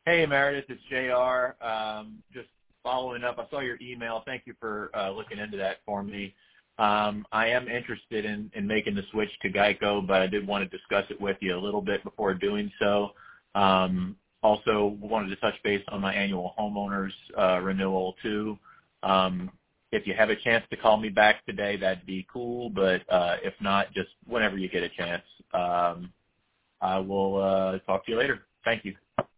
Hey, Meredith, it's JR. Just following up, I saw your email. Thank you for looking into that for me. I am interested in making the switch to Geico, but I did want to discuss it with you a little bit before doing so. Also wanted to touch base on my annual homeowners renewal, too. If you have a chance to call me back today, that'd be cool, but if not, just whenever you get a chance. I will talk to you later. Thank you.